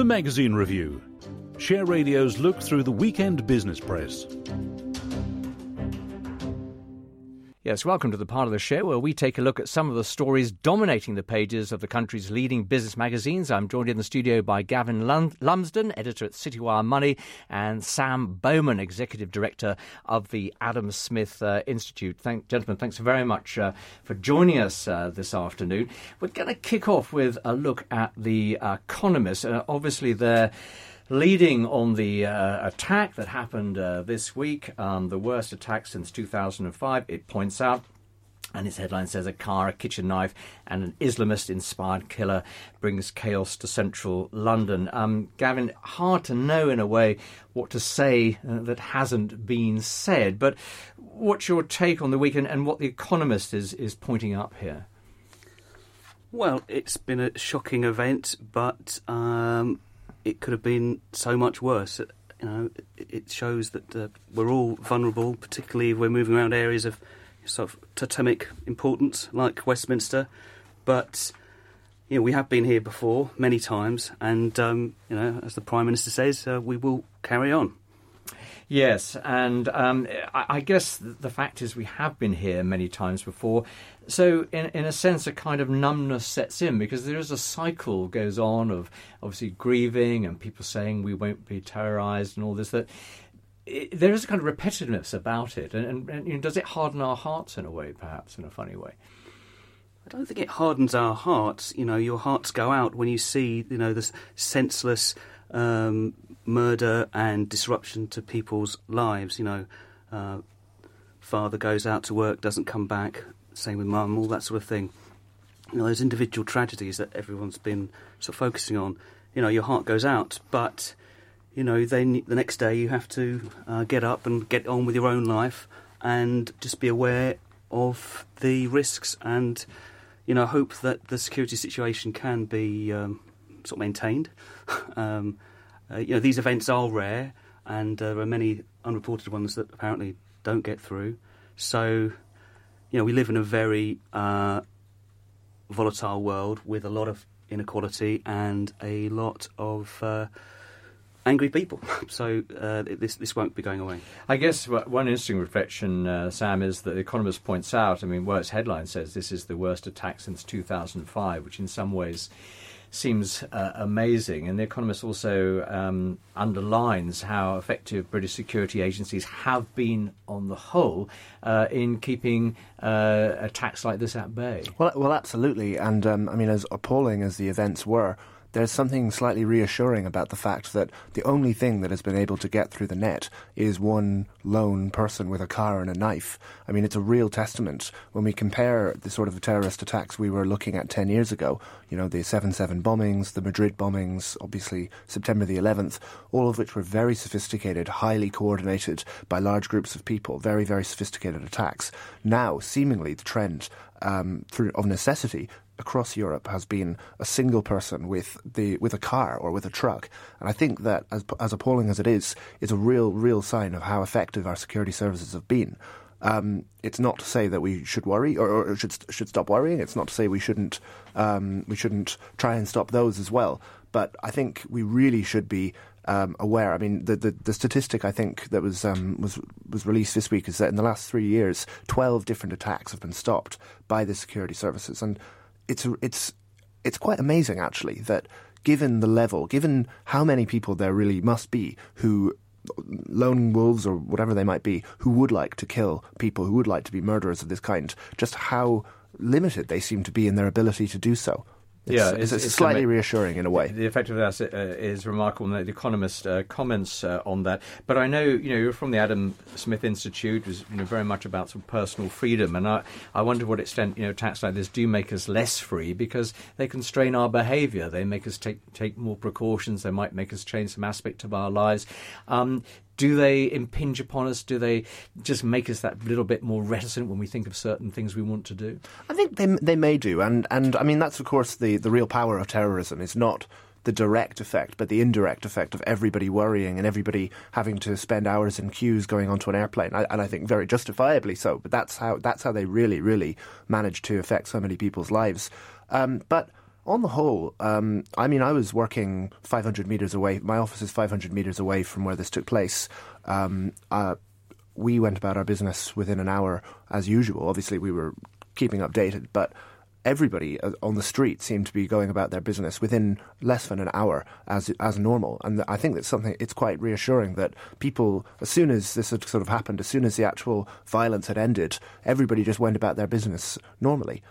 The Magazine Review. Share Radio's look through the weekend business press. Yes, welcome to the part of the show where we take a look at some of the stories dominating the pages of the country's leading business magazines. I'm joined in the studio by Gavin Lumsden, editor at Citywire Money, and Sam Bowman, executive director of the Adam Smith Institute. Gentlemen, thanks very much for joining us this afternoon. We're going to kick off with a look at The Economist. Obviously, they're leading on the attack that happened this week, the worst attack since 2005, it points out. And its headline says, a car, a kitchen knife and an Islamist-inspired killer brings chaos to central London. Gavin, hard to know in a way what to say that hasn't been said. But what's your take on the weekend and what The Economist is pointing up here? Well, it's been a shocking event, but it could have been so much worse. You know, it shows that we're all vulnerable, particularly if we're moving around areas of sort of totemic importance, like Westminster. But you know, we have been here before many times, and you know, as the Prime Minister says, we will carry on. Yes, and I guess the fact is we have been here many times before. So in a sense, a kind of numbness sets in because there is a cycle goes on of obviously grieving and people saying we won't be terrorised and all this. There is a kind of repetitiveness about it. And you know, does it harden our hearts in a way, perhaps, in a funny way? I don't think it hardens our hearts. You know, your hearts go out when you see, you know, this senseless murder and disruption to people's lives. You know, father goes out to work, doesn't come back, same with mum, all that sort of thing. You know, those individual tragedies that everyone's been sort of focusing on, you know, your heart goes out. But, you know, then the next day you have to get up and get on with your own life and just be aware of the risks and, you know, hope that the security situation can be sort of maintained. You know, these events are rare, and there are many unreported ones that apparently don't get through. So, you know, we live in a very volatile world with a lot of inequality and a lot of angry people. So this won't be going away. I guess one interesting reflection, Sam, is that The Economist points out, I mean, well, its headline says this is the worst attack since 2005, which in some ways seems amazing. And The Economist also underlines how effective British security agencies have been, on the whole, in keeping attacks like this at bay. Well, absolutely. And, I mean, as appalling as the events were, there's something slightly reassuring about the fact that the only thing that has been able to get through the net is one lone person with a car and a knife. I mean, it's a real testament when we compare the sort of terrorist attacks we were looking at 10 years ago, you know, the 7/7 bombings, the Madrid bombings, obviously September the 11th, all of which were very sophisticated, highly coordinated by large groups of people, very, very sophisticated attacks. Now, seemingly, the trend of necessity across Europe has been a single person with a car or with a truck. And I think that, as appalling as it is a real sign of how effective our security services have been. It's not to say that we should worry or should stop worrying. It's not to say we shouldn't try and stop those as well. But I think we really should be aware. I mean, the statistic I think that was released this week is that in the last 3 years, 12 different attacks have been stopped by the security services, and it's quite amazing actually that given the level, given how many people there really must be who lone wolves or whatever they might be, who would like to kill people, who would like to be murderers of this kind, just how limited they seem to be in their ability to do so. It's slightly reassuring in a way. The effectiveness is remarkable, and The Economist comments on that. But I know, you know, you're from the Adam Smith Institute, which is, you know, very much about sort of personal freedom, and I wonder to what extent, you know, attacks like this do make us less free because they constrain our behaviour. They make us take more precautions. They might make us change some aspect of our lives. Do they impinge upon us? Do they just make us that little bit more reticent when we think of certain things we want to do? I think they may do. And I mean, that's, of course, the real power of terrorism is not the direct effect, but the indirect effect of everybody worrying and everybody having to spend hours in queues going onto an airplane. And I think very justifiably so. But that's how they really, really manage to affect so many people's lives. But On the whole, I mean, I was working 500 metres away. My office is 500 metres away from where this took place. We went about our business within an hour as usual. Obviously, we were keeping updated, but everybody on the street seemed to be going about their business within less than an hour as normal. And I think it's quite reassuring that people, as soon as this had sort of happened, as soon as the actual violence had ended, everybody just went about their business normally.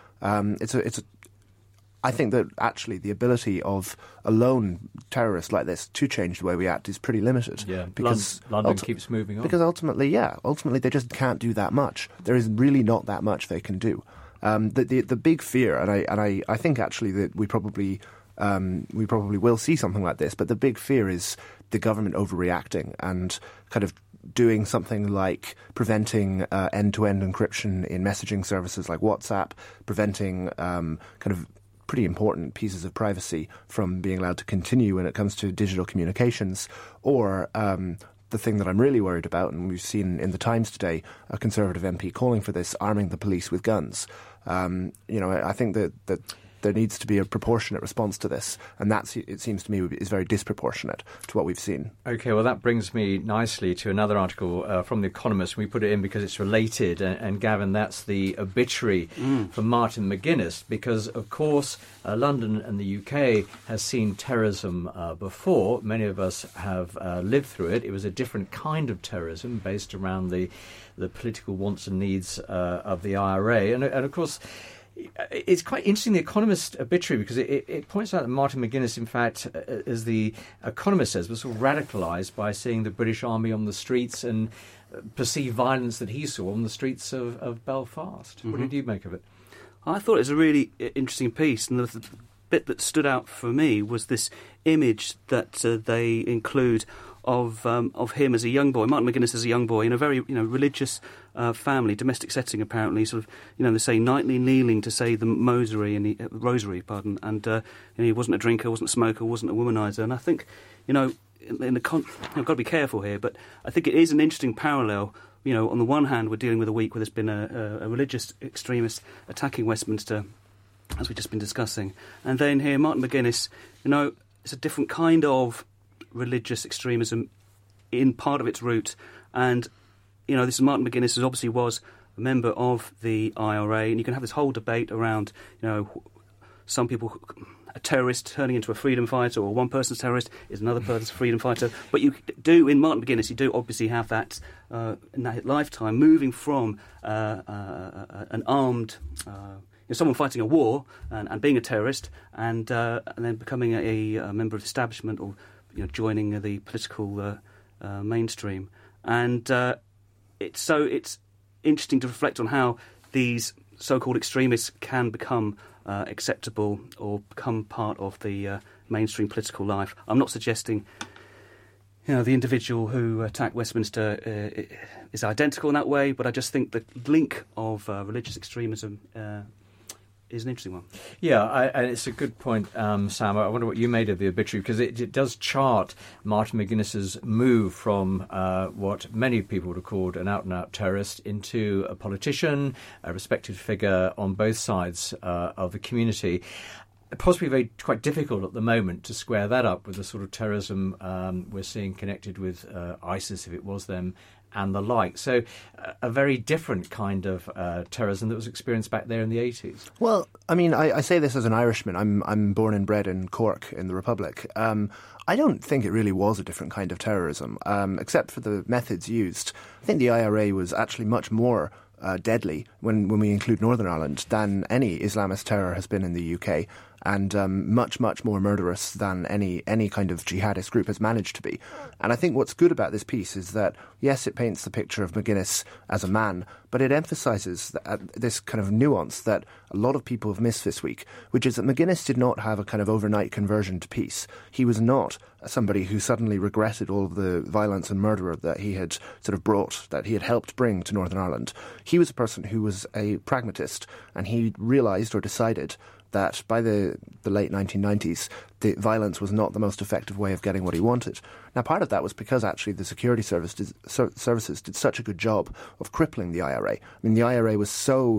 I think that actually the ability of a lone terrorist like this to change the way we act is pretty limited. Yeah, because London keeps moving on. Because ultimately they just can't do that much. There is really not that much they can do. The big fear, and I think actually that we probably will see something like this, but the big fear is the government overreacting and kind of doing something like preventing end-to-end encryption in messaging services like WhatsApp, preventing kind of pretty important pieces of privacy from being allowed to continue when it comes to digital communications, or the thing that I'm really worried about, and we've seen in the Times today a Conservative MP calling for this, arming the police with guns. I think that there needs to be a proportionate response to this, and it seems to me, is very disproportionate to what we've seen. OK, well, that brings me nicely to another article from The Economist. We put it in because it's related, and Gavin, that's the obituary for Martin McGuinness, because, of course, London and the UK has seen terrorism before. Many of us have lived through it. It was a different kind of terrorism based around the political wants and needs of the IRA. And of course, it's quite interesting, The Economist obituary, because it points out that Martin McGuinness, in fact, as The Economist says, was sort of radicalised by seeing the British Army on the streets and perceived violence that he saw on the streets of Belfast. Mm-hmm. What did you make of it? I thought it was a really interesting piece, and the bit that stood out for me was this image that they include of him as a young boy, Martin McGuinness as a young boy, in a very religious family, domestic setting apparently. Sort of they say nightly kneeling to say the rosary, and he wasn't a drinker, wasn't a smoker, wasn't a womanizer. And I think I've got to be careful here, but I think it is an interesting parallel. On the one hand, we're dealing with a week where there's been a religious extremist attacking Westminster, as we've just been discussing, and then here Martin McGuinness, it's a different kind of religious extremism in part of its root, and this is Martin McGuinness, who obviously was a member of the IRA, and you can have this whole debate around some people, a terrorist turning into a freedom fighter, or one person's terrorist is another person's freedom fighter. But you do, in Martin McGuinness, you do obviously have that in that lifetime, moving from an armed someone fighting a war and being a terrorist, and then becoming a member of the establishment, or joining the political mainstream. And it's interesting to reflect on how these so-called extremists can become acceptable or become part of the mainstream political life. I'm not suggesting the individual who attacked Westminster is identical in that way, but I just think the link of religious extremism is an interesting one. Yeah, and it's a good point, Sam. I wonder what you made of the obituary, because it does chart Martin McGuinness's move from what many people would have called an out-and-out terrorist into a politician, a respected figure on both sides of the community. Possibly quite difficult at the moment to square that up with the sort of terrorism we're seeing connected with ISIS, if it was them, and the like. So a very different kind of terrorism that was experienced back there in the 80s. Well, I mean, I say this as an Irishman. I'm born and bred in Cork in the Republic. I don't think it really was a different kind of terrorism, except for the methods used. I think the IRA was actually much more deadly when we include Northern Ireland than any Islamist terror has been in the UK, and much, much more murderous than any kind of jihadist group has managed to be. And I think what's good about this piece is that, yes, it paints the picture of McGuinness as a man, but it emphasises this kind of nuance that a lot of people have missed this week, which is that McGuinness did not have a kind of overnight conversion to peace. He was not somebody who suddenly regretted all of the violence and murder that he had sort of brought, that he had helped bring to Northern Ireland. He was a person who was a pragmatist, and he realised or decided that by the late 1990s, the violence was not the most effective way of getting what he wanted. Now, part of that was because actually the security services did such a good job of crippling the IRA. I mean, the IRA was so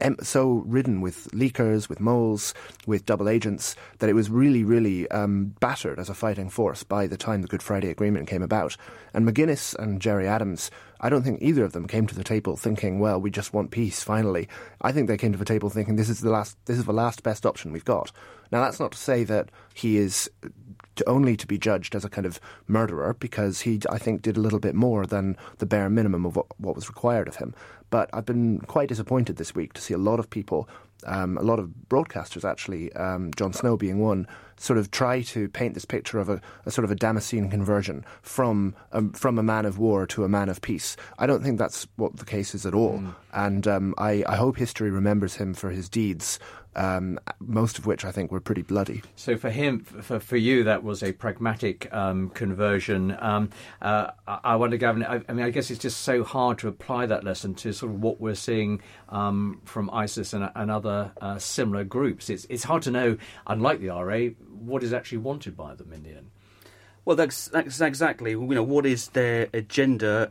so ridden with leakers, with moles, with double agents, that it was really, really battered as a fighting force by the time the Good Friday Agreement came about. And McGuinness and Gerry Adams, I don't think either of them came to the table thinking, well, we just want peace, finally. I think they came to the table thinking this is the last best option we've got. Now, that's not to say that he is only to be judged as a kind of murderer, because he, I think, did a little bit more than the bare minimum of what was required of him. But I've been quite disappointed this week to see a lot of people, a lot of broadcasters actually, Jon Snow being one, sort of try to paint this picture of a sort of a Damascene conversion from a man of war to a man of peace. I don't think that's what the case is at all. And I hope history remembers him for his deeds, most of which I think were pretty bloody. So for him, for you, that was a pragmatic conversion. I wonder, Gavin, I guess it's just so hard to apply that lesson to sort of what we're seeing from ISIS and other similar groups. It's hard to know, unlike the RA, what is actually wanted by them in the end. Well, that's exactly. What is their agenda?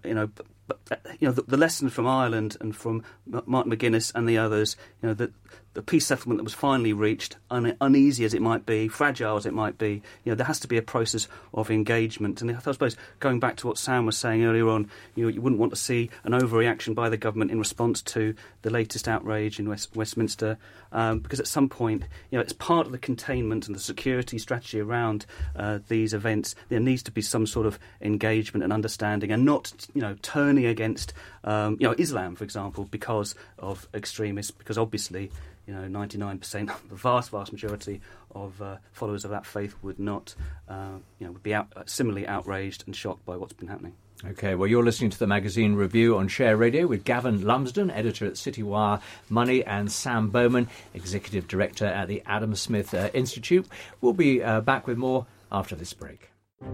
The lesson from Ireland and from Martin McGuinness and the others, that the peace settlement that was finally reached, uneasy as it might be, fragile as it might be, there has to be a process of engagement. And I suppose, going back to what Sam was saying earlier on, you wouldn't want to see an overreaction by the government in response to the latest outrage in Westminster, because at some point, it's part of the containment and the security strategy around these events. There needs to be some sort of engagement and understanding, and not, turning against, Islam, for example, because of extremists, because obviously, 99%, the vast majority of followers of that faith would not, would be similarly outraged and shocked by what's been happening. OK, well, you're listening to the Magazine Review on Share Radio with Gavin Lumsden, editor at CityWire Money, and Sam Bowman, executive director at the Adam Smith Institute. We'll be back with more after this break.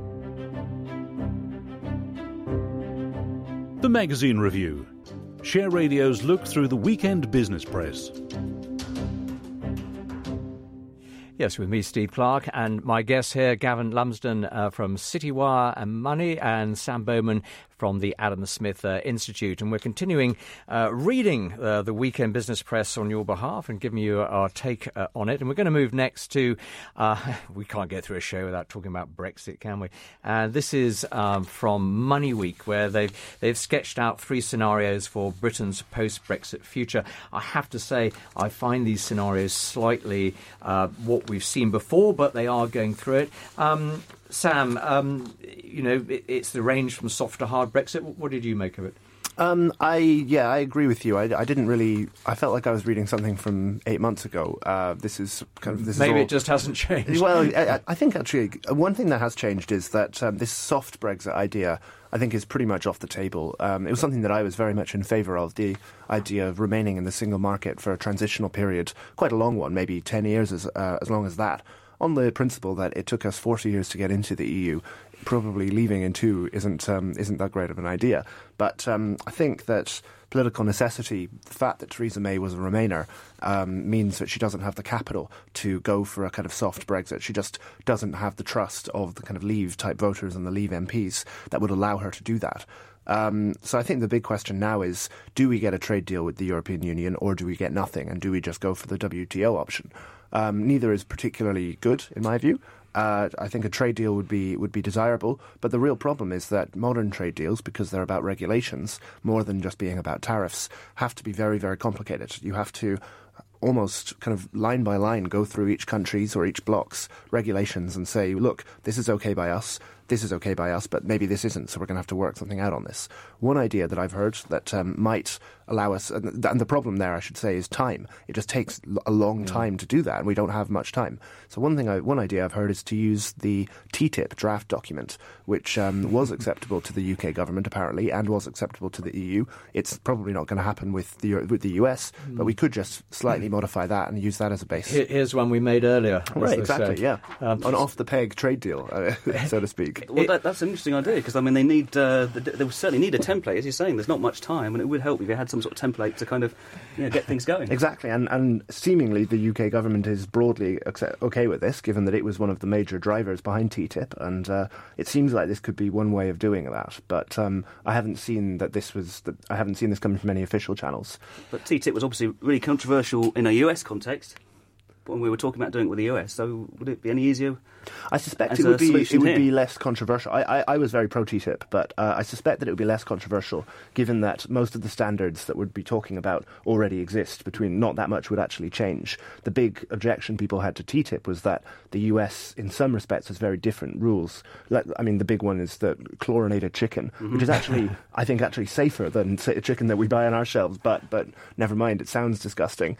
The Magazine Review. Share Radio's look through the weekend business press. Yes, with me, Steve Clark, and my guests here, Gavin Lumsden from CityWire and Money, and Sam Bowman from the Adam Smith Institute. And we're continuing reading the weekend business press on your behalf and giving you our take on it. And we're going to move next to, we can't get through a show without talking about Brexit, can we? And this is from Money Week, where they've sketched out 3 scenarios for Britain's post-Brexit future. I have to say, I find these scenarios slightly what we've seen before, but they are going through it. Sam, it's the range from soft to hard Brexit. What did you make of it? I agree with you. I didn't really. I felt like I was reading something from 8 months ago. Maybe it just hasn't changed. Well, I think actually one thing that has changed is that this soft Brexit idea, I think, is pretty much off the table. It was something that I was very much in favour of, the idea of remaining in the single market for a transitional period, quite a long one, maybe 10 years as long as that, on the principle that it took us 40 years to get into the EU. Probably leaving in 2 isn't that great of an idea. But I think that political necessity, the fact that Theresa May was a Remainer, means that she doesn't have the capital to go for a kind of soft Brexit. She just doesn't have the trust of the kind of Leave-type voters and the Leave MPs that would allow her to do that. So I think the big question now is, do we get a trade deal with the European Union, or do we get nothing, and do we just go for the WTO option? Neither is particularly good, in my view. I think a trade deal would be desirable, but the real problem is that modern trade deals, because they're about regulations more than just being about tariffs, have to be very, very complicated. You have to almost kind of line by line go through each country's or each block's regulations and say, look, this is okay by us, this is okay by us, but maybe this isn't, so we're going to have to work something out on this. One idea that I've heard that might allow us, and the problem there, I should say, is time. It just takes a long time to do that, and we don't have much time. So one idea I've heard is to use the TTIP draft document, which was acceptable to the UK government, apparently, and was acceptable to the EU. It's probably not going to happen with the US, but we could just slightly modify that and use that as a base. Here's one we made earlier. Right, exactly, yeah. An off-the-peg trade deal, so to speak. Well, that's an interesting idea, because, I mean, they need they certainly need a template, as you're saying. There's not much time, and it would help if they had some sort of template to kind of get things going. Exactly, and seemingly the UK government is broadly okay with this, given that it was one of the major drivers behind TTIP, and it seems like this could be one way of doing that. But I haven't seen this coming from any official channels. But TTIP was obviously really controversial in a US context when we were talking about doing it with the US. So would it be any easier? I suspect it would be less controversial. I was very pro TTIP, but I suspect that it would be less controversial, given that most of the standards that we'd be talking about already exist. Not that much would actually change. The big objection people had to TTIP was that the US, in some respects, has very different rules. I mean, the big one is the chlorinated chicken, which is actually, I think, safer than, say, a chicken that we buy on our shelves. But never mind, it sounds disgusting.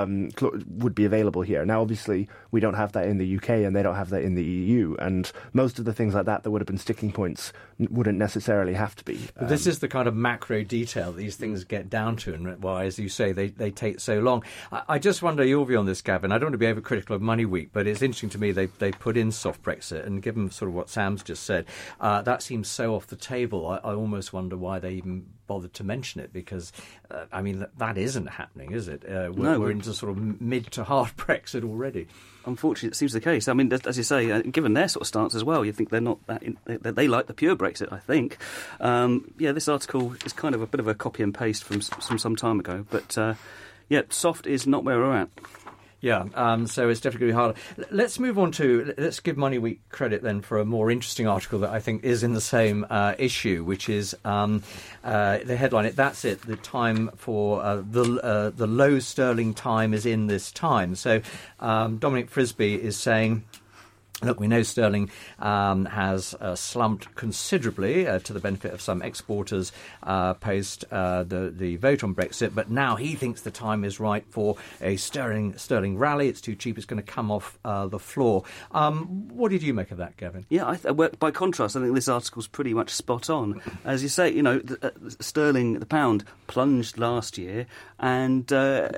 Would be available here. Now, obviously, we don't have that in the UK, and they don't have that in the EU, and most of the things like that would have been sticking points wouldn't necessarily have to be. But this is the kind of macro detail these things get down to, and why, as you say, they take so long. I just wonder your view on this, Gavin. I don't want to be overcritical of Money Week, but it's interesting to me they put in soft Brexit, and given sort of what Sam's just said, that seems so off the table. I almost wonder why they even bothered to mention it, because, I mean, that isn't happening, is it? We're into sort of mid to hard Brexit already. Unfortunately, it seems the case. I mean, as you say, given their sort of stance as well, you think they're not that they like the pure Brexit, I think. This article is kind of a bit of a copy and paste from some time ago. But, soft is not where we're at. Yeah, so it's definitely harder. Let's move on let's give Money Week credit then for a more interesting article that I think is in the same issue, which is the headline. That's it. The time for the low sterling time is in this time. So Dominic Frisby is saying, look, we know sterling has slumped considerably to the benefit of some exporters post the vote on Brexit, but now he thinks the time is right for a sterling rally. It's too cheap. It's going to come off the floor. What did you make of that, Gavin? Yeah, by contrast, I think this article's pretty much spot on. As you say, the pound plunged last year, and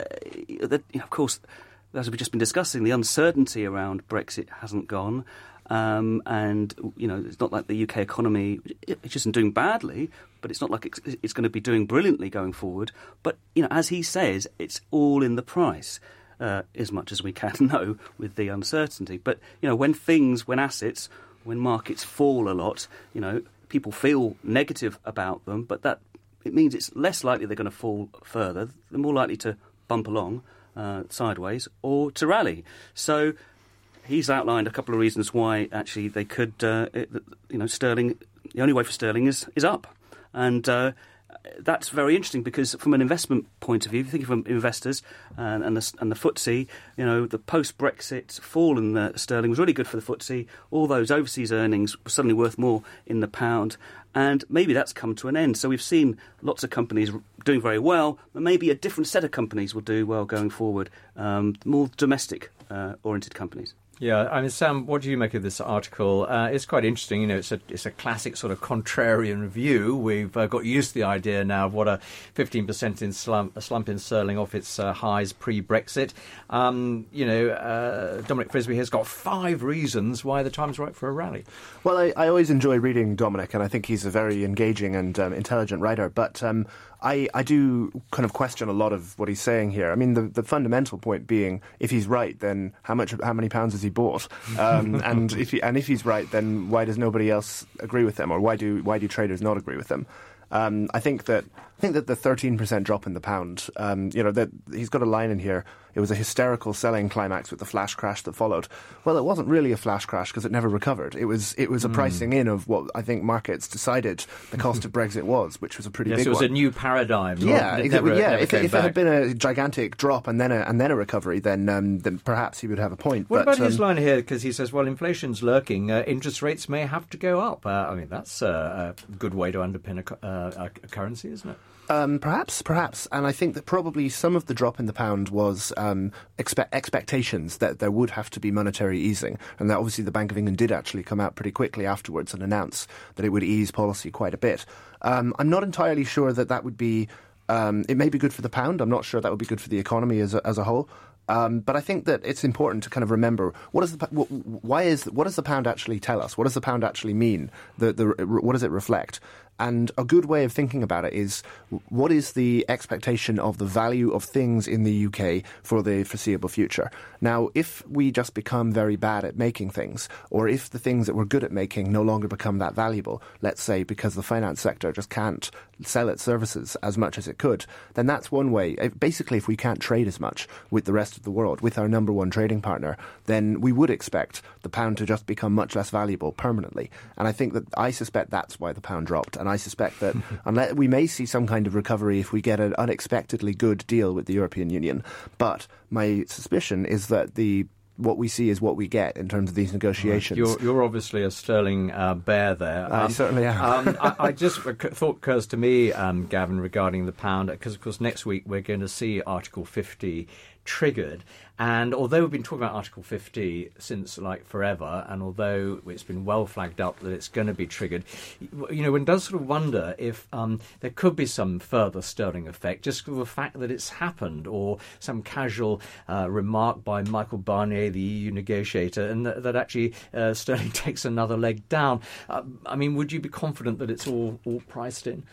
of course, as we've just been discussing, the uncertainty around Brexit hasn't gone. And, it's not like the UK economy, it isn't doing badly, but it's not like it's going to be doing brilliantly going forward. But, as he says, it's all in the price, as much as we can know with the uncertainty. But, when assets, when markets fall a lot, people feel negative about them, but it means it's less likely they're going to fall further. They're more likely to bump along sideways or to rally. So he's outlined a couple of reasons why actually they could, sterling, the only way for sterling is up. And that's very interesting, because from an investment point of view, if you think of investors and the FTSE, the post-Brexit fall in the sterling was really good for the FTSE. All those overseas earnings were suddenly worth more in the pound, and maybe that's come to an end. So we've seen lots of companies doing very well, but maybe a different set of companies will do well going forward, more domestic-oriented companies. Yeah, I mean, Sam, what do you make of this article? It's quite interesting. It's a classic sort of contrarian view. We've got used to the idea now of what a 15% slump in sterling off its highs pre-Brexit. Dominic Frisby has got 5 reasons why the time's right for a rally. Well, I always enjoy reading Dominic, and I think he's a very engaging and intelligent writer. But I do kind of question a lot of what he's saying here. I mean, the fundamental point being, if he's right, then how many pounds has he bought? And if he's right, then why does nobody else agree with him, or why do traders not agree with him? I think that the 13% drop in the pound, that he's got a line in here. It was a hysterical selling climax with the flash crash that followed. Well, it wasn't really a flash crash because it never recovered. It was a pricing in of what I think markets decided the cost of Brexit was, which was a pretty big one. Yes, it was a new paradigm. Yeah, If it had been a gigantic drop and then a recovery, then perhaps he would have a point. What about his line here? Because he says, well, inflation's lurking. Interest rates may have to go up. I mean, that's a good way to underpin a currency, isn't it? Perhaps. And I think that probably some of the drop in the pound was expectations that there would have to be monetary easing, and that obviously the Bank of England did actually come out pretty quickly afterwards and announce that it would ease policy quite a bit. I'm not entirely sure that would be... it may be good for the pound. I'm not sure that would be good for the economy as a whole. But I think that it's important to kind of remember what does the pound actually tell us? What does the pound actually mean? What does it reflect? And a good way of thinking about it is, what is the expectation of the value of things in the UK for the foreseeable future? Now, if we just become very bad at making things, or if the things that we're good at making no longer become that valuable, let's say because the finance sector just can't sell its services as much as it could, then that's one way. Basically, if we can't trade as much with the rest of the world, with our number one trading partner, then we would expect the pound to just become much less valuable permanently. And I suspect that's why the pound dropped. And I suspect that unless we may see some kind of recovery if we get an unexpectedly good deal with the European Union. But my suspicion is that what we see is what we get in terms of these negotiations. Right. You're obviously a sterling bear there. I certainly am. I just thought occurs to me, Gavin, regarding the pound, because of course next week we're going to see Article 50 triggered. And although we've been talking about Article 50 since forever, and although it's been well flagged up that it's going to be triggered, one does sort of wonder if there could be some further sterling effect just for the fact that it's happened, or some casual remark by Michael Barnier, the EU negotiator, and that actually sterling takes another leg down. Would you be confident that it's all priced in?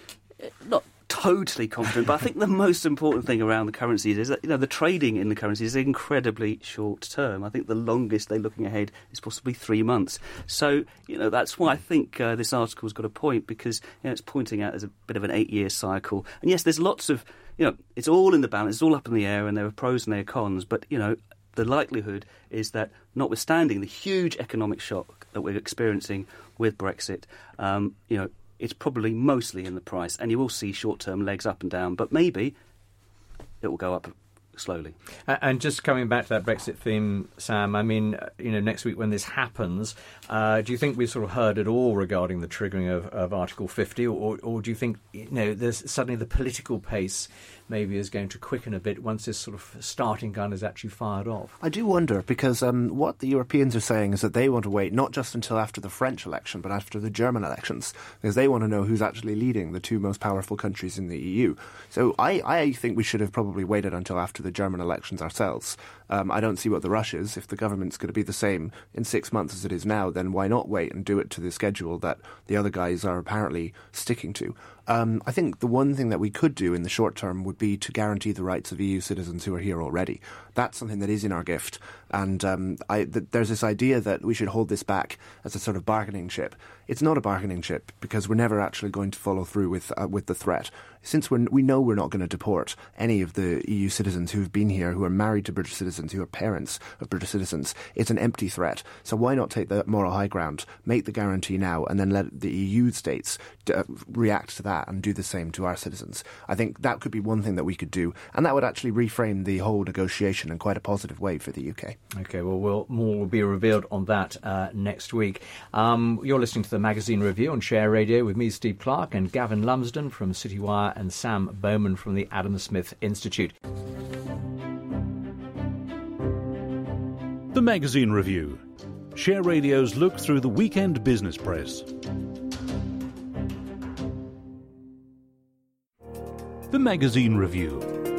Not totally confident, but I think the most important thing around the currencies is that the trading in the currencies is incredibly short term. I think the longest they're looking ahead is possibly 3 months. So that's why I think this article's got a point, because it's pointing out as a bit of an 8-year cycle. And yes, there's lots of it's all in the balance, it's all up in the air, and there are pros and there are cons. But the likelihood is that, notwithstanding the huge economic shock that we're experiencing with Brexit, it's probably mostly in the price, and you will see short-term legs up and down, but maybe it will go up slowly. And just coming back to that Brexit theme, Sam, next week when this happens, do you think we've sort of heard it all regarding the triggering of Article 50, or do you think there's suddenly the political pace maybe is going to quicken a bit once this sort of starting gun is actually fired off? I do wonder, because what the Europeans are saying is that they want to wait not just until after the French election, but after the German elections, because they want to know who's actually leading the two most powerful countries in the EU. So I think we should have probably waited until after the German elections ourselves. I don't see what the rush is. If the government's going to be the same in 6 months as it is now, then why not wait and do it to the schedule that the other guys are apparently sticking to? I think the one thing that we could do in the short term would be to guarantee the rights of EU citizens who are here already. That's something that is in our gift. And there's this idea that we should hold this back as a sort of bargaining chip. It's not a bargaining chip, because we're never actually going to follow through with the threat. Since we know we're not going to deport any of the EU citizens who've been here, who are married to British citizens, who are parents of British citizens, it's an empty threat. So why not take the moral high ground, make the guarantee now, and then let the EU states react to that and do the same to our citizens? I think that could be one thing that we could do, and that would actually reframe the whole negotiation in quite a positive way for the UK. OK, well, more will be revealed on that next week. You're listening to the Magazine Review on Share Radio with me, Steve Clark, and Gavin Lumsden from Citywire, and Sam Bowman from the Adam Smith Institute. The Magazine Review. Share Radio's look through the weekend business press. The Magazine Review.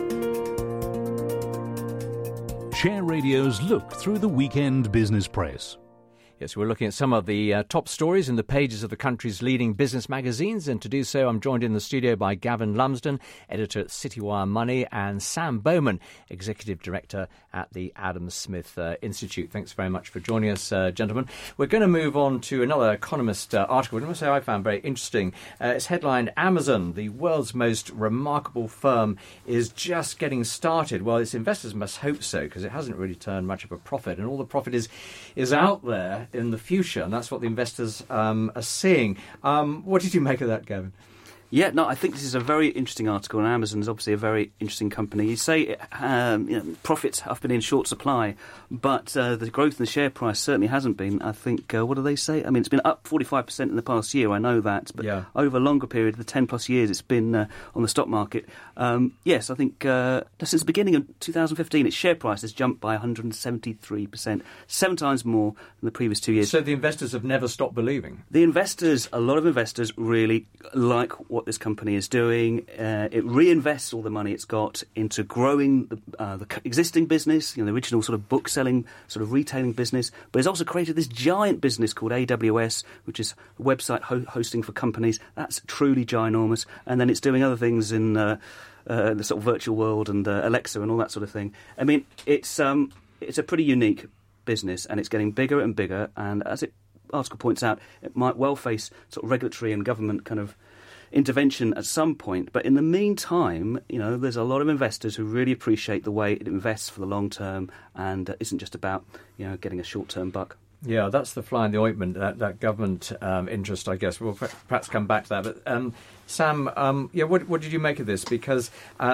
Share Radio's look through the weekend business press. Yes, we're looking at some of the top stories in the pages of the country's leading business magazines, and to do so I'm joined in the studio by Gavin Lumsden, editor at Citywire Money, and Sam Bowman, executive director at the Adam Smith Institute. Thanks very much for joining us, gentlemen. We're going to move on to another Economist article, which I must say I found very interesting. It's headlined, Amazon, the world's most remarkable firm, is just getting started. Well, its investors must hope so, because it hasn't really turned much of a profit, and all the profit is out there in the future, and that's what the investors are seeing. What did you make of that, Gavin? Yeah, no, I think this is a very interesting article, and Amazon is obviously a very interesting company. You say profits have been in short supply, but the growth in the share price certainly hasn't been. I think, what do they say? I mean, it's been up 45% in the past year, I know that, but over a longer period, the 10-plus years it's been on the stock market. Yes, I think since the beginning of 2015, its share price has jumped by 173%, 7 times more than the previous 2 years. So the investors have never stopped believing? A lot of investors really like what what this company is doing. It reinvests all the money it's got into growing the existing business, the original sort of book-selling, sort of retailing business. But it's also created this giant business called AWS, which is website hosting for companies. That's truly ginormous. And then it's doing other things in the sort of virtual world and Alexa and all that sort of thing. I mean, it's a pretty unique business, and it's getting bigger and bigger. And as the article points out, it might well face sort of regulatory and government kind of intervention at some point. But in the meantime, there's a lot of investors who really appreciate the way it invests for the long term and isn't just about getting a short-term buck. Yeah, that's the fly in the ointment, that government interest, I guess. We'll perhaps come back to that. But Sam, what did you make of this? Because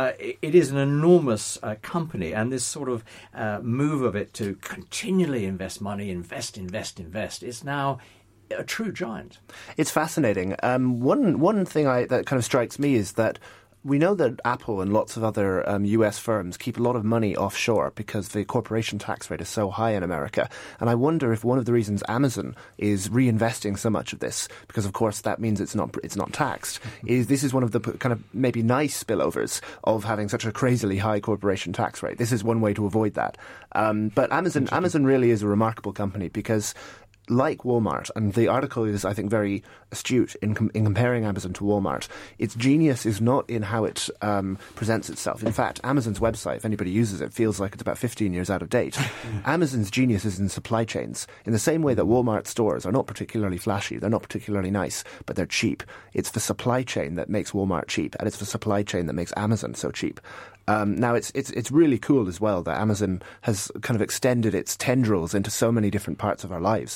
it is an enormous company, and this sort of move of it to continually invest money, invest, is now a true giant. It's fascinating. One thing that kind of strikes me is that we know that Apple and lots of other US firms keep a lot of money offshore because the corporation tax rate is so high in America. And I wonder if one of the reasons Amazon is reinvesting so much of this, because of course that means it's not taxed, is this is one of the kind of maybe nice spillovers of having such a crazily high corporation tax rate. This is one way to avoid that. But Amazon really is a remarkable company because, like Walmart, and the article is, I think, very astute in comparing Amazon to Walmart, its genius is not in how it presents itself. In fact, Amazon's website, if anybody uses it, feels like it's about 15 years out of date. Amazon's genius is in supply chains, in the same way that Walmart stores are not particularly flashy, they're not particularly nice, but they're cheap. It's the supply chain that makes Walmart cheap, and it's the supply chain that makes Amazon so cheap. Now, it's really cool as well that Amazon has kind of extended its tendrils into so many different parts of our lives.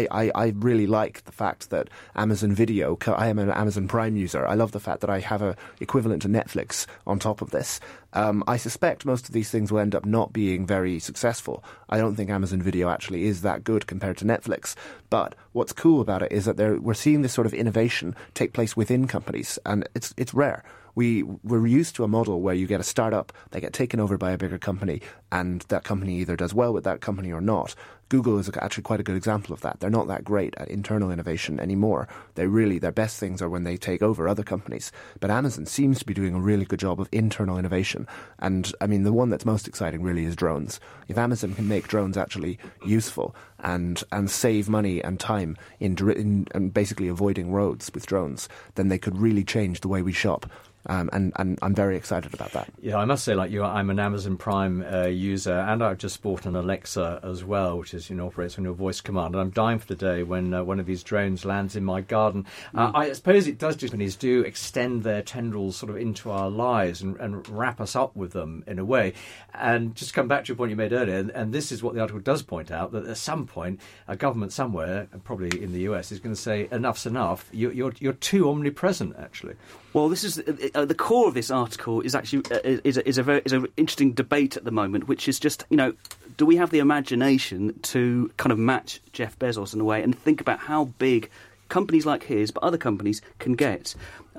I really like the fact that Amazon Video, I am an Amazon Prime user. I love the fact that I have a equivalent to Netflix on top of this. I suspect most of these things will end up not being very successful. I don't think Amazon Video actually is that good compared to Netflix. But what's cool about it is that we're seeing this sort of innovation take place within companies, and it's rare. We're used to a model where you get a startup, they get taken over by a bigger company, and that company either does well with that company or not. Google is actually quite a good example of that. They're not that great at internal innovation anymore. Their best things are when they take over other companies. But Amazon seems to be doing a really good job of internal innovation. And, I mean, the one that's most exciting really is drones. If Amazon can make drones actually useful and save money and time in basically avoiding roads with drones, then they could really change the way we shop. And I'm very excited about that. Yeah, I must say, like you, I'm an Amazon Prime user, and I've just bought an Alexa as well, which is operates on your voice command. And I'm dying for the day when one of these drones lands in my garden. I suppose it does just companies do extend their tendrils sort of into our lives and wrap us up with them in a way. And just come back to your point you made earlier, and this is what the article does point out, that at some point a government somewhere, probably in the US, is going to say enough's enough. You're too omnipresent, actually. Well, this is the core of this article is actually is a very interesting debate at the moment, which is just do we have the imagination to kind of match Jeff Bezos in a way and think about how big companies like his, but other companies can get,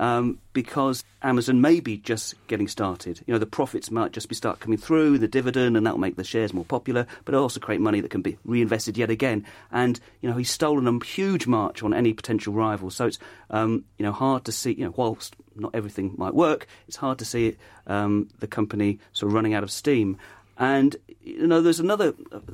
because Amazon may be just getting started. The profits might just start coming through, the dividend, and that will make the shares more popular, but it'll also create money that can be reinvested yet again. And, he's stolen a huge march on any potential rival. So it's, hard to see, whilst not everything might work, it's hard to see it, the company sort of running out of steam. And, there's another...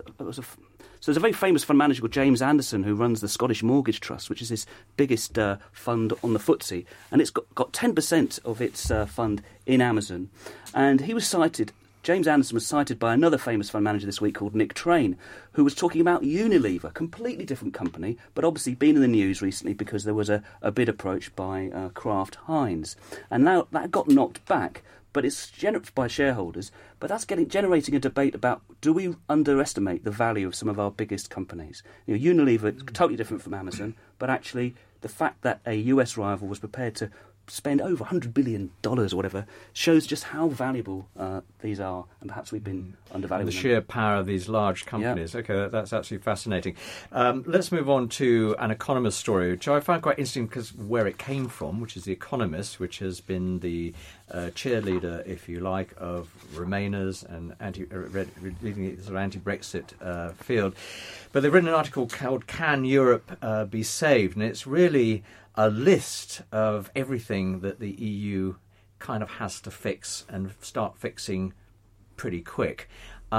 So there's a very famous fund manager called James Anderson who runs the Scottish Mortgage Trust, which is his biggest fund on the FTSE. And it's got 10% of its fund in Amazon. And James Anderson was cited by another famous fund manager this week called Nick Train, who was talking about Unilever, a completely different company, but obviously been in the news recently because there was a bid approach by Kraft Heinz. And now that got knocked back. But it's by shareholders. But that's generating a debate about, do we underestimate the value of some of our biggest companies? Unilever is totally different from Amazon, but actually the fact that a US rival was prepared to spend over $100 billion or whatever shows just how valuable these are, and perhaps we've been undervaluing the sheer power of these large companies. Yeah. Okay, that's absolutely fascinating. Let's move on to an Economist story, which I find quite interesting because where it came from, which is The Economist, which has been the cheerleader, if you like, of Remainers and leading the sort of anti-Brexit field. But they've written an article called "Can Europe Be Saved?" and it's really a list of everything that the EU kind of has to fix and start fixing pretty quick. So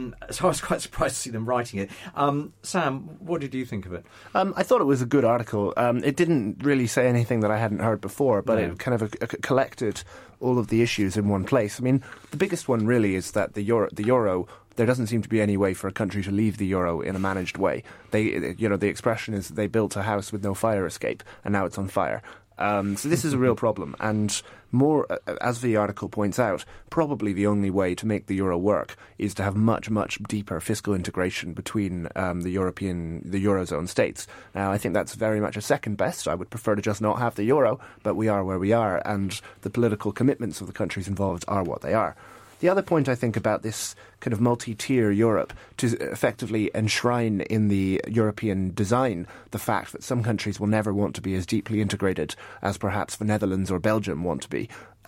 I was quite surprised to see them writing it. Sam, what did you think of it? I thought it was a good article. It didn't really say anything that I hadn't heard before, but it kind of collected all of the issues in one place. I mean, the biggest one really is that the euro, there doesn't seem to be any way for a country to leave the euro in a managed way. The expression is they built a house with no fire escape, and now it's on fire. So this is a real problem, and more, as the article points out, probably the only way to make the euro work is to have much, much deeper fiscal integration between the Eurozone states. Now, I think that's very much a second best. I would prefer to just not have the euro, but we are where we are, and the political commitments of the countries involved are what they are. The other point, I think, about this kind of multi-tier Europe to effectively enshrine in the European design the fact that some countries will never want to be as deeply integrated as perhaps the Netherlands or Belgium want to be.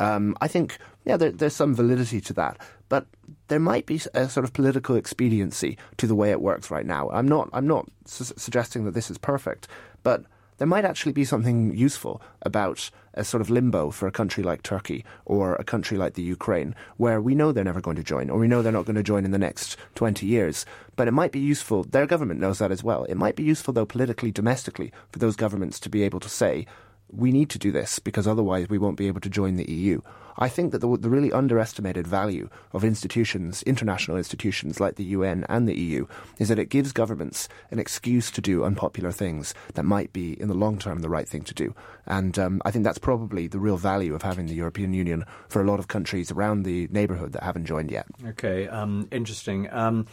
I think, there's some validity to that, but there might be a sort of political expediency to the way it works right now. I'm not suggesting that this is perfect, but there might actually be something useful about a sort of limbo for a country like Turkey or a country like the Ukraine, where we know they're never going to join, or we know they're not going to join in the next 20 years. But it might be useful, their government knows that as well. It might be useful, though, politically, domestically, for those governments to be able to say, we need to do this because otherwise we won't be able to join the EU. I think that the really underestimated value of institutions, international institutions like the UN and the EU, is that it gives governments an excuse to do unpopular things that might be, in the long term, the right thing to do. And I think that's probably the real value of having the European Union for a lot of countries around the neighbourhood that haven't joined yet. Okay, interesting.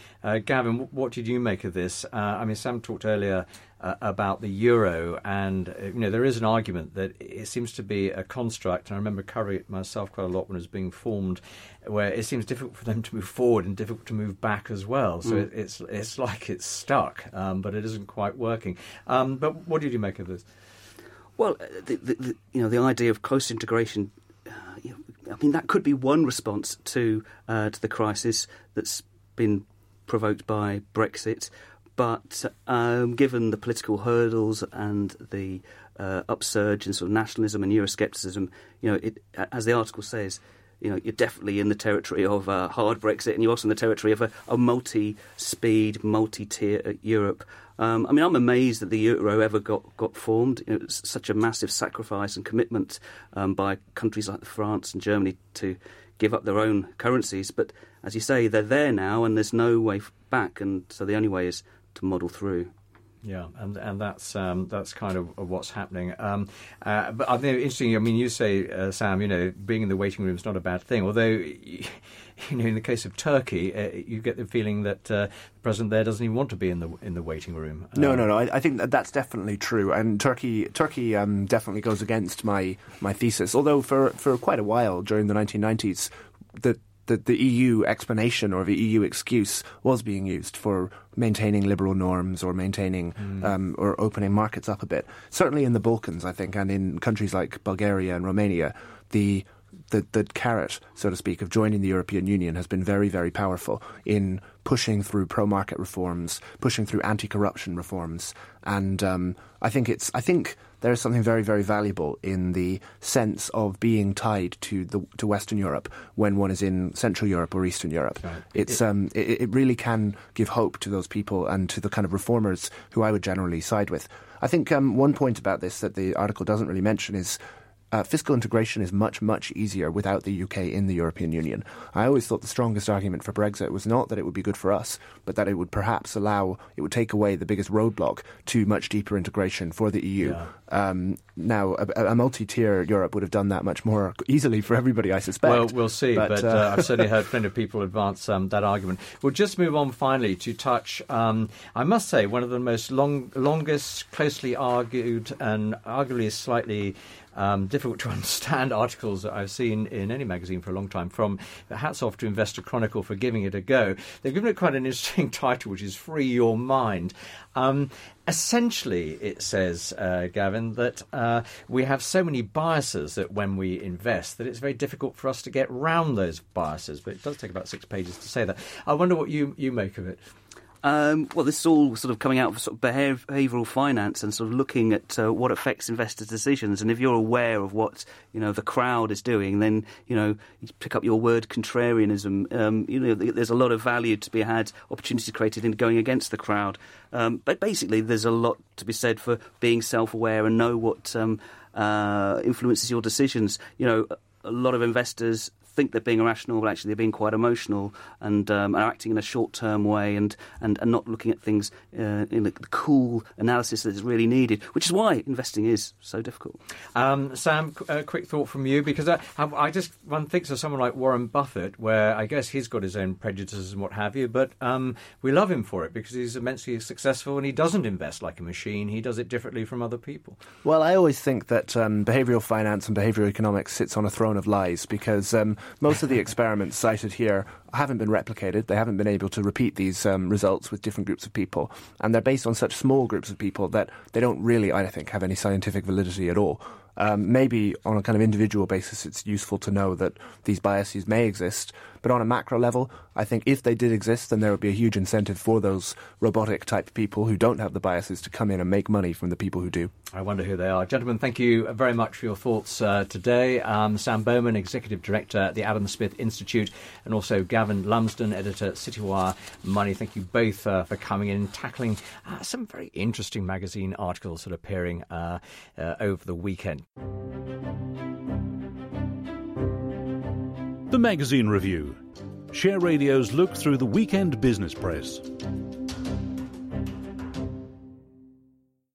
Gavin, what did you make of this? Sam talked earlier about the euro, and there is an argument that it seems to be a construct, and I remember covering it myself quite a lot when it was being formed, where it seems difficult for them to move forward and difficult to move back as well. So it's like it's stuck, but it isn't quite working. But what did you make of this? Well, the idea of close integration, that could be one response to the crisis that's been provoked by Brexit. But given the political hurdles and the upsurge in sort of nationalism and Euroscepticism, as the article says, you're definitely in the territory of a hard Brexit, and you're also in the territory of a multi-speed, multi-tier Europe. I'm amazed that the euro ever got formed. It's such a massive sacrifice and commitment by countries like France and Germany to give up their own currencies. But as you say, they're there now, and there's no way back, and so the only way is to model through. Yeah, and that's kind of what's happening. But I think it's interesting. You say, Sam, being in the waiting room is not a bad thing. Although, in the case of Turkey, you get the feeling that the president there doesn't even want to be in the waiting room. No. I think that's definitely true. And Turkey definitely goes against my thesis. Although for quite a while during the 1990s, the EU explanation or the EU excuse was being used for maintaining liberal norms or maintaining or opening markets up a bit. Certainly in the Balkans, I think, and in countries like Bulgaria and Romania, the carrot, so to speak, of joining the European Union has been very, very powerful in pushing through pro-market reforms, pushing through anti-corruption reforms, and I think there is something very, very valuable in the sense of being tied to Western Europe when one is in Central Europe or Eastern Europe. Right. It really can give hope to those people and to the kind of reformers who I would generally side with. I think one point about this that the article doesn't really mention is fiscal integration is much, much easier without the UK in the European Union. I always thought the strongest argument for Brexit was not that it would be good for us, but that it would perhaps it would take away the biggest roadblock to much deeper integration for the EU. Yeah. Now, a multi-tier Europe would have done that much more easily for everybody, I suspect. Well, we'll see, but I've certainly heard plenty of people advance that argument. We'll just move on finally to touch, I must say, one of the most longest, closely argued and arguably slightly difficult to understand articles that I've seen in any magazine for a long time. From hats off to Investor Chronicle for giving it a go. They've given it quite an interesting title, which is Free Your Mind. Essentially, it says, Gavin, that we have so many biases that when we invest that it's very difficult for us to get round those biases. But it does take about 6 pages to say that. I wonder what you make of it. Well, this is all sort of coming out of sort of behavioural finance and sort of looking at what affects investors' decisions. And if you're aware of what the crowd is doing, then you pick up your word contrarianism. There's a lot of value to be had, opportunity created in going against the crowd. But basically, there's a lot to be said for being self-aware and know what influences your decisions. A lot of investors think they're being irrational, but actually they're being quite emotional and are acting in a short-term way and not looking at things in the cool analysis that is really needed, which is why investing is so difficult. Sam, a quick thought from you, because one thinks of someone like Warren Buffett, where I guess he's got his own prejudices and what have you, but we love him for it because he's immensely successful and he doesn't invest like a machine. He does it differently from other people. Well, I always think that behavioural finance and behavioural economics sits on a throne of lies because most of the experiments cited here haven't been replicated. They haven't been able to repeat these results with different groups of people. And they're based on such small groups of people that they don't really, I think, have any scientific validity at all. Maybe on a kind of individual basis it's useful to know that these biases may exist, but on a macro level, I think if they did exist, then there would be a huge incentive for those robotic-type people who don't have the biases to come in and make money from the people who do. I wonder who they are. Gentlemen, thank you very much for your thoughts today. Sam Bowman, Executive Director at the Adam Smith Institute, and also Gavin Lumsden, Editor at Citywire Money. Thank you both for coming in and tackling some very interesting magazine articles that are appearing over the weekend. The Magazine Review. Share Radio's look through the weekend business press.